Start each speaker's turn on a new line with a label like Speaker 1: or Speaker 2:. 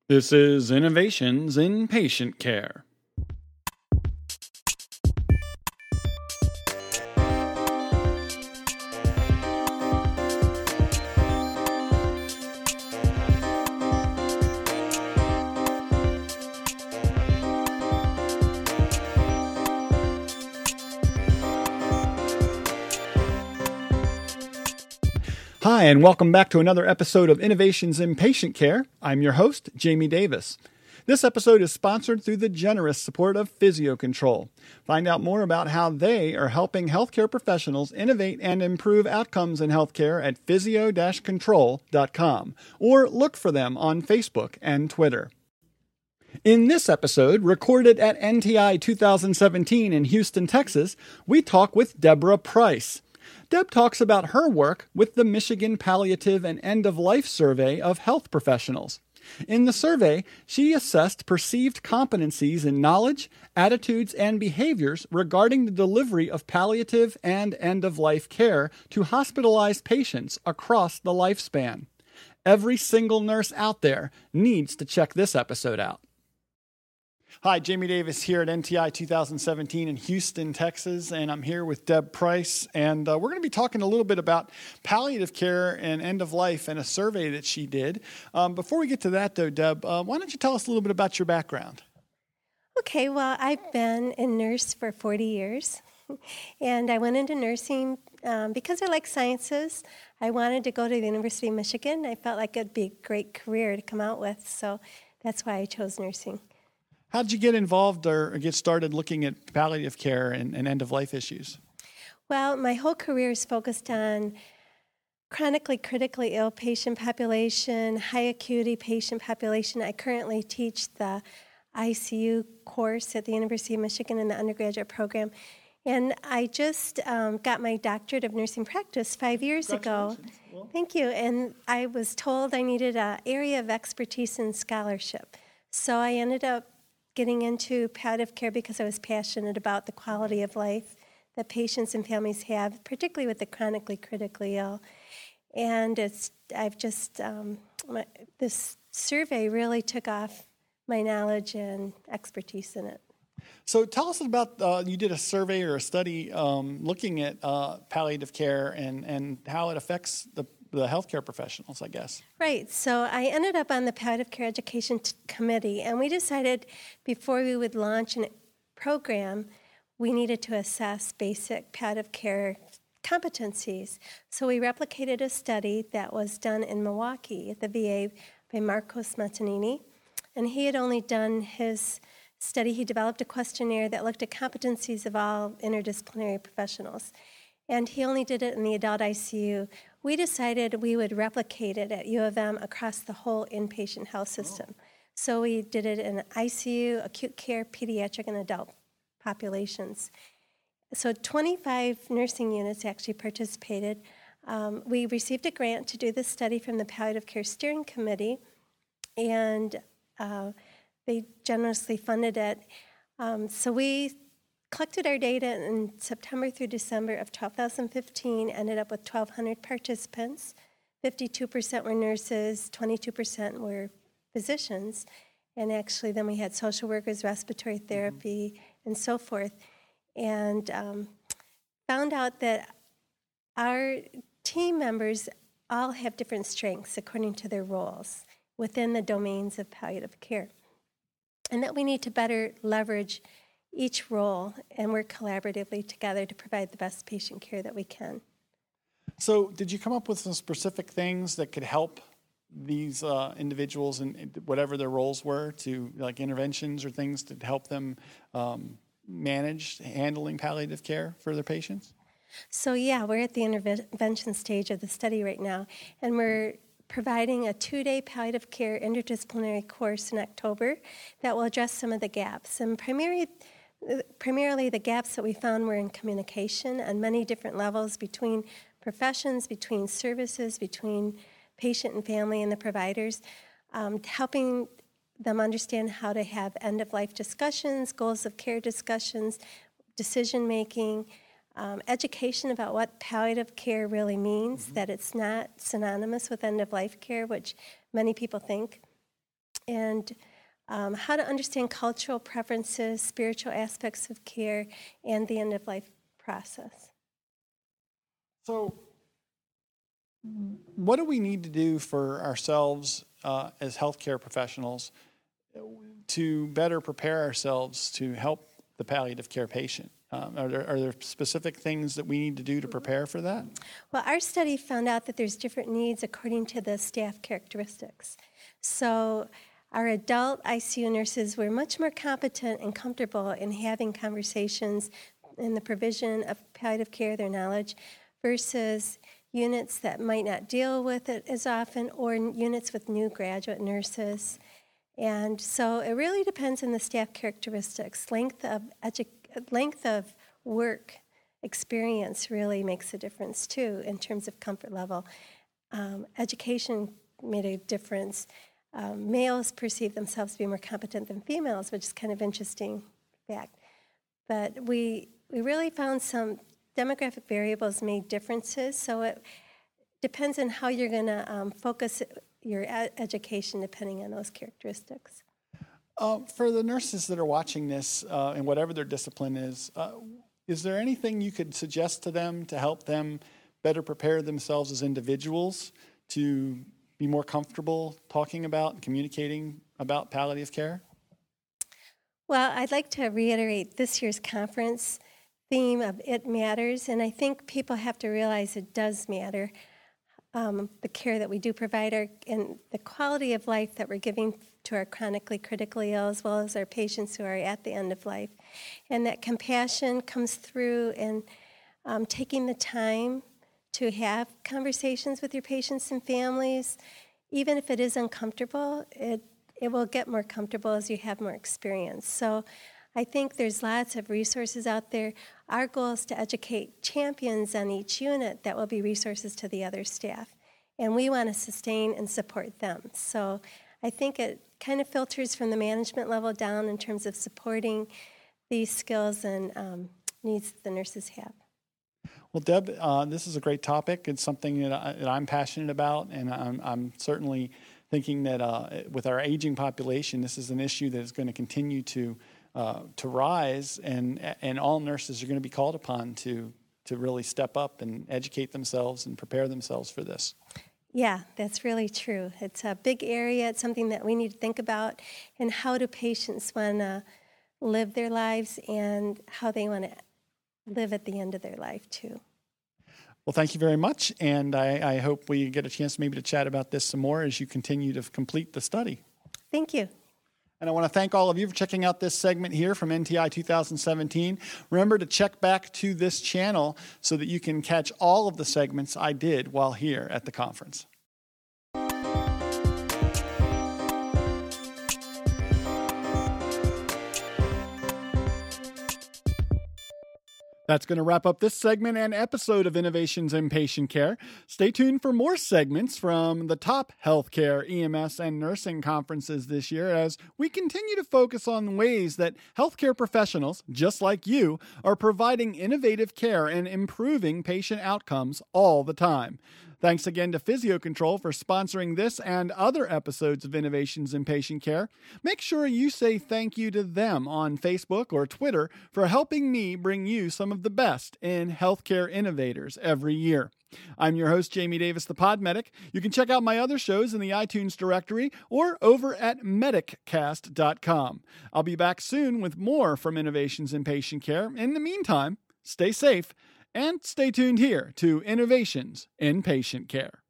Speaker 1: This is Innovations in Patient Care. Hi, and welcome back to another episode of Innovations in Patient Care. I'm your host, Jamie Davis. This episode is sponsored through the generous support of Physio-Control. Find out more about how they are helping healthcare professionals innovate and improve outcomes in healthcare at physio-control.com, or look for them on Facebook and Twitter. In this episode, recorded at NTI 2017 in Houston, Texas, we talk with Deborah Price. Deb talks about her work with the Michigan Palliative and End-of-Life Survey of Health Professionals. In the survey, she assessed perceived competencies in knowledge, attitudes, and behaviors regarding the delivery of palliative and end-of-life care to hospitalized patients across the lifespan. Every single nurse out there needs to check this episode out. Hi, Jamie Davis here at NTI 2017 in Houston, Texas, and I'm here with Deb Price, and we're going to be talking a little bit about palliative care and end of life and a survey that she did. Before we get to that, though, Deb, why don't you tell us a little bit about your background?
Speaker 2: Okay, well, I've been a nurse for 40 years, and I went into nursing because I like sciences. I wanted to go to the University of Michigan. I felt like it'd be a great career to come out with, so that's why I chose nursing.
Speaker 1: How did you get involved or get started looking at palliative care and end-of-life issues?
Speaker 2: Well, my whole career is focused on chronically critically ill patient population, high acuity patient population. I currently teach the ICU course at the University of Michigan in the undergraduate program. And I just got my doctorate of nursing practice 5 years ago. Well, thank you. And I was told I needed an area of expertise in scholarship. So I ended up getting into palliative care because I was passionate about the quality of life that patients and families have, particularly with the chronically critically ill. And this survey really took off my knowledge and expertise in it.
Speaker 1: So tell us about, you did a survey or a study looking at palliative care and how it affects the healthcare professionals, I guess.
Speaker 2: Right. So I ended up on the Palliative Care Education Committee, and we decided before we would launch a program, we needed to assess basic palliative care competencies. So we replicated a study that was done in Milwaukee at the VA by Marcos Matanini, and he had only done his study. He developed a questionnaire that looked at competencies of all interdisciplinary professionals, and he only did it in the adult ICU. We decided we would replicate it at U of M across the whole inpatient health system. So we did it in ICU, acute care, pediatric, and adult populations. So 25 nursing units actually participated. We received a grant to do this study from the Palliative Care Steering Committee, and they generously funded it. So we collected our data in September through December of 2015, ended up with 1,200 participants. 52% were nurses, 22% were physicians, and actually then we had social workers, respiratory therapy, and so forth. And found out that our team members all have different strengths according to their roles within the domains of palliative care, and that we need to better leverage each role and work collaboratively together to provide the best patient care that we can.
Speaker 1: So did you come up with some specific things that could help these individuals in whatever their roles were, to like interventions or things to help them manage handling palliative care for their patients?
Speaker 2: So yeah, we're at the intervention stage of the study right now, and we're providing a 2-day palliative care interdisciplinary course in October that will address some of the gaps. And primarily the gaps that we found were in communication on many different levels between professions, between services, between patient and family and the providers, helping them understand how to have end-of-life discussions, goals of care discussions, decision-making, education about what palliative care really means, that it's not synonymous with end-of-life care, which many people think. and how to understand cultural preferences, spiritual aspects of care, and the end-of-life process.
Speaker 1: So what do we need to do for ourselves as healthcare professionals to better prepare ourselves to help the palliative care patient? Are there specific things that we need to do to prepare for that?
Speaker 2: Well, our study found out that there's different needs according to the staff characteristics. So our adult ICU nurses were much more competent and comfortable in having conversations in the provision of palliative care, their knowledge, versus units that might not deal with it as often, or units with new graduate nurses. And so it really depends on the staff characteristics. Length of work experience really makes a difference too in terms of comfort level. Education made a difference. Males perceive themselves to be more competent than females, which is kind of interesting fact. But we really found some demographic variables made differences, so it depends on how you're going to focus your education depending on those characteristics.
Speaker 1: For the nurses that are watching this, and whatever their discipline is there anything you could suggest to them to help them better prepare themselves as individuals to be more comfortable talking about and communicating about palliative care?
Speaker 2: Well, I'd like to reiterate this year's conference theme of It Matters, and I think people have to realize it does matter. The care that we do provide and the quality of life that we're giving to our chronically critically ill, as well as our patients who are at the end of life. And that compassion comes through in taking the time to have conversations with your patients and families. Even if it is uncomfortable, it will get more comfortable as you have more experience. So I think there's lots of resources out there. Our goal is to educate champions on each unit that will be resources to the other staff. And we want to sustain and support them. So I think it kind of filters from the management level down in terms of supporting these skills and needs that the nurses have.
Speaker 1: Well, Deb, this is a great topic. It's something that I'm passionate about, and I'm certainly thinking that with our aging population, this is an issue that is going to continue to rise, and all nurses are going to be called upon to really step up and educate themselves and prepare themselves for this.
Speaker 2: Yeah, that's really true. It's a big area. It's something that we need to think about, and how do patients want to live their lives and how they want to live at the end of their life too.
Speaker 1: Well, thank you very much, and I hope we get a chance maybe to chat about this some more as you continue to complete the study.
Speaker 2: Thank you.
Speaker 1: And I want to thank all of you for checking out this segment here from NTI 2017. Remember to check back to this channel so that you can catch all of the segments I did while here at the conference. That's going to wrap up this segment and episode of Innovations in Patient Care. Stay tuned for more segments from the top healthcare, EMS, and nursing conferences this year as we continue to focus on ways that healthcare professionals, just like you, are providing innovative care and improving patient outcomes all the time. Thanks again to Physio-Control for sponsoring this and other episodes of Innovations in Patient Care. Make sure you say thank you to them on Facebook or Twitter for helping me bring you some of the best in healthcare innovators every year. I'm your host, Jamie Davis, the Pod Medic. You can check out my other shows in the iTunes directory or over at mediccast.com. I'll be back soon with more from Innovations in Patient Care. In the meantime, stay safe and stay tuned here to Innovations in Patient Care.